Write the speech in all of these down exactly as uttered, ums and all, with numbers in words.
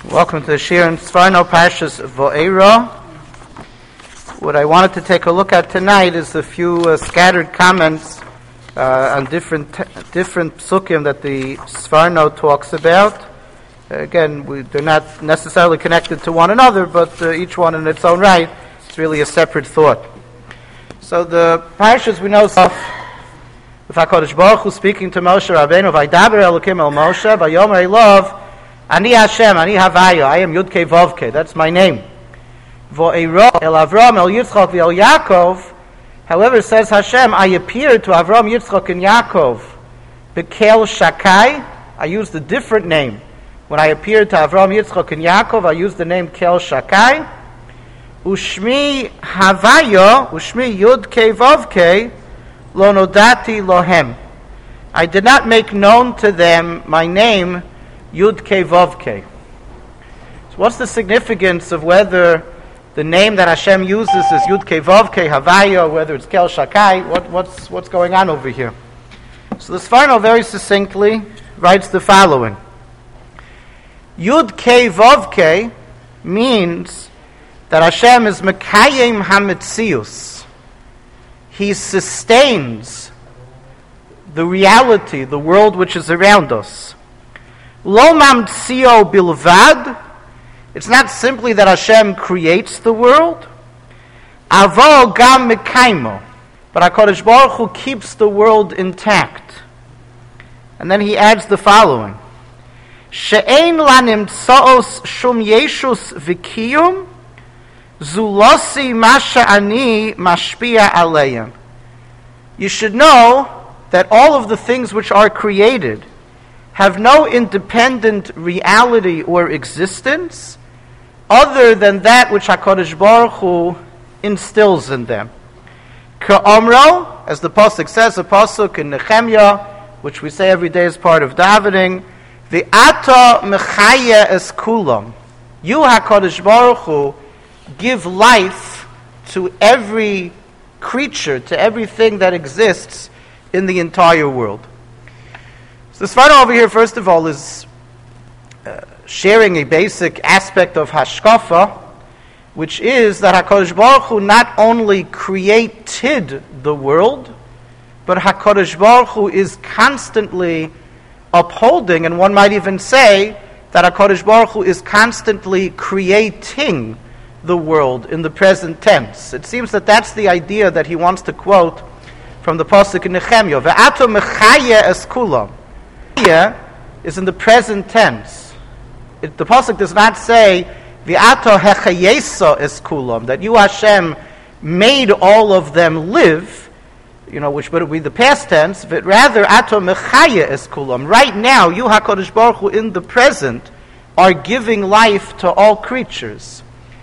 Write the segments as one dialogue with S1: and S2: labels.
S1: Welcome to the Shir in Sfarno Parshas Vo'era. What I wanted to take a look at tonight is a few uh, scattered comments uh, on different t- different psukim that the Sfarno talks about. Uh, again, we, they're not necessarily connected to one another, but uh, each one in its own right, it's really a separate thought. So the Parshas we know of with HaKadosh Baruch Hu speaking to Moshe Rabbeinu, Vaydaber Elokim El Moshe, Vayomer Elov, Ani Hashem, Ani Havaya, I am Yud Kei Vav Kei, that's my name. Vo'era El Avram El Yitzchak Ve'el Yaakov, however, says Hashem, I appeared to Avram, Yitzchak, and Yaakov. Bekel Shakai, I used a different name. When I appeared to Avram, Yitzchak, and Yaakov, I used the name Kel Shakai. Ushmi Havaya, Ushmi Yud Kei Vav Kei, Lo Nodati Lohem. I did not make known to them my name, Yud Kei Vav Kei. So what's the significance of whether the name that Hashem uses is Yud Kei Vav Kei, Havaya, or whether it's Kel Shakai? What, what's, what's going on over here? So the Sfarno very succinctly writes the following. Yud Kei Vav Kei means that Hashem is Mekayim HaMetzius. He sustains the reality, the world which is around us. Lo mamtzio bilvad. It's not simply that Hashem creates the world. Avo gam mekaimo. But HaKadosh Baruch Hu keeps the world intact. And then he adds the following. She'ein lanim tsaos shum yeshus v'kiyum zulosi masha ani mashpia aleyim. You should know that all of the things which are created have no independent reality or existence other than that which HaKadosh Baruch Hu instills in them. Ka'omro, as the Pasuk says, a Pasuk in Nehemiah, which we say every day as part of davening, V'ata mechaya es kulam. You, HaKadosh Baruch Hu, give life to every creature, to everything that exists in the entire world. So the Sfarno over here, first of all, is uh, sharing a basic aspect of Hashkafa, which is that HaKadosh Baruch Hu not only created the world, but HaKadosh Baruch Hu is constantly upholding, and one might even say that HaKadosh Baruch Hu is constantly creating the world in the present tense. It seems that that's the idea that he wants to quote from the Pasuk in Nehemiah. Ve'ato mechaya es kulam. Is in the present tense. It, the Pasuk does not say V'ato hechayesa es kulam, that you Hashem made all of them live, you know, which would be the past tense, but rather ato mechaya es kulam. Right now, you HaKadosh Baruch Hu in the present are giving life to all creatures.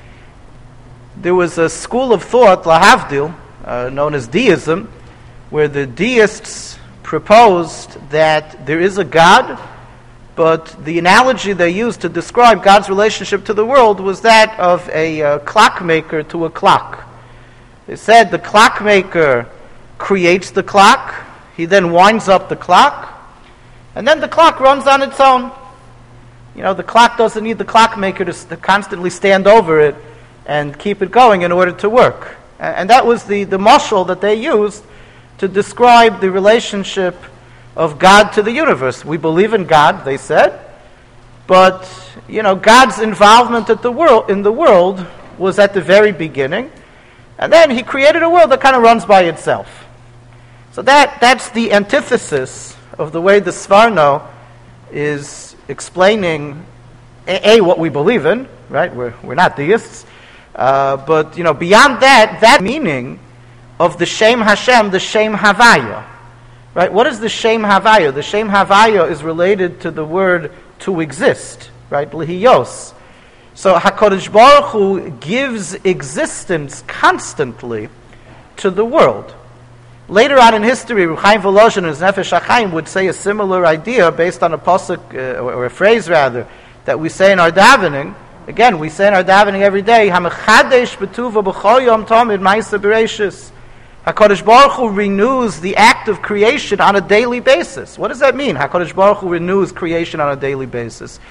S1: There was a school of thought, lahavdil, uh, known as deism, where the deists proposed that there is a God, but the analogy they used to describe God's relationship to the world was that of a uh, clockmaker to a clock. They said the clockmaker creates the clock, he then winds up the clock, and then the clock runs on its own. You know, the clock doesn't need the clockmaker to, to constantly stand over it and keep it going in order to work. And, and that was the, the mashal that they used to describe the relationship of God to the universe. We believe in God, they said, but you know, God's involvement at the world in the world was at the very beginning, and then He created a world that kind of runs by itself. So that that's the antithesis of the way the Sfarno is explaining a, a what we believe in. Right? We're we're not deists, uh, but you know, beyond that, that meaning of the Shem Hashem, the Shem Havaya. Right? What is the Shem Havaya? The Shem Havaya is related to the word to exist, right? Lihiyos. So HaKadosh Baruch Hu gives existence constantly to the world. Later on in history, Reb Chaim Volozhin in his Nefesh HaChaim would say a similar idea based on a pasuk, uh, or a phrase rather, that we say in our davening. Again, we say in our davening every day, HaMechadesh b'tuva b'chol yom tamid ma'aseh bereishis. HaKadosh Baruch Hu renews the act of creation on a daily basis. What does that mean? HaKadosh Baruch Hu renews creation on a daily basis.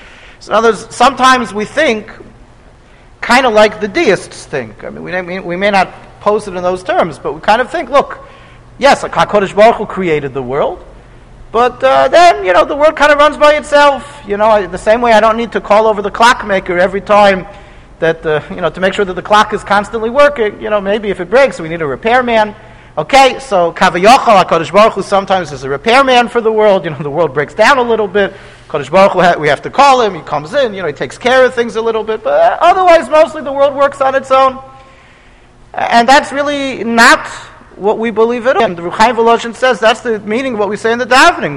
S1: So in other words, sometimes we think kind of like the deists think. I mean, we may, we may not pose it in those terms, but we kind of think, look, yes, like HaKadosh Baruch Hu created the world, but uh, then, you know, the world kind of runs by itself. You know, the same way I don't need to call over the clockmaker every time that, uh, you know, to make sure that the clock is constantly working. You know, maybe if it breaks, we need a repairman. Okay, so Kavayachal, HaKadosh Baruch Hu sometimes is a repairman for the world. You know, the world breaks down a little bit. HaKadosh Baruch Hu, we have to call him. He comes in, you know, he takes care of things a little bit. But otherwise, mostly the world works on its own. And that's really not what we believe it is. And the Reb Chaim Volozhin says that's the meaning of what we say in the davening.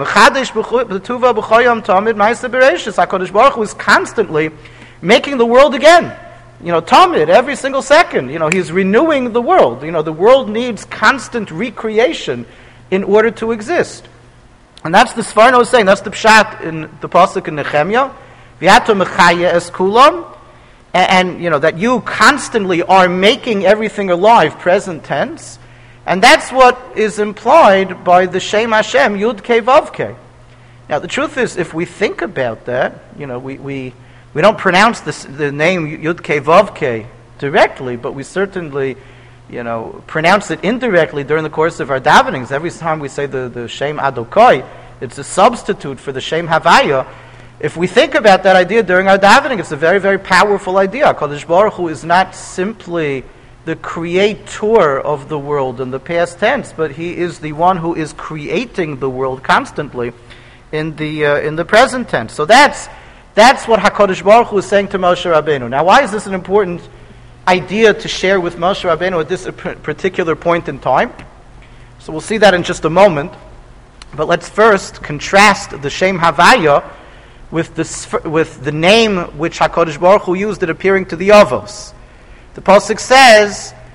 S1: HaKadosh Baruch Hu is constantly making the world again. You know, Tamid, every single second. You know, he's renewing the world. You know, the world needs constant recreation in order to exist. And that's the Sforno is saying, that's the pshat in the pasuk in Nehemiah. V'ato mechaya es kulam. And, you know, that you constantly are making everything alive, present tense. And that's what is implied by the Shem Hashem, Yud Kei Vav Kei. Now, the truth is, if we think about that, you know, we... we We don't pronounce this, the name Yud Kei Vav Kei directly, but we certainly, you know, pronounce it indirectly during the course of our davenings. Every time we say the, the Shem Adokoi, it's a substitute for the Shem Havaya. If we think about that idea during our davening, it's a very, very powerful idea. HaKadosh Baruch Hu is not simply the creator of the world in the past tense, but he is the one who is creating the world constantly in the uh, in the present tense. So that's That's what HaKadosh Baruch Hu is saying to Moshe Rabbeinu. Now, why is this an important idea to share with Moshe Rabbeinu at this particular point in time? So we'll see that in just a moment. But let's first contrast the Shem Havaya with the, with the name which HaKadosh Baruch Hu used at appearing to the Avos. The pasuk says,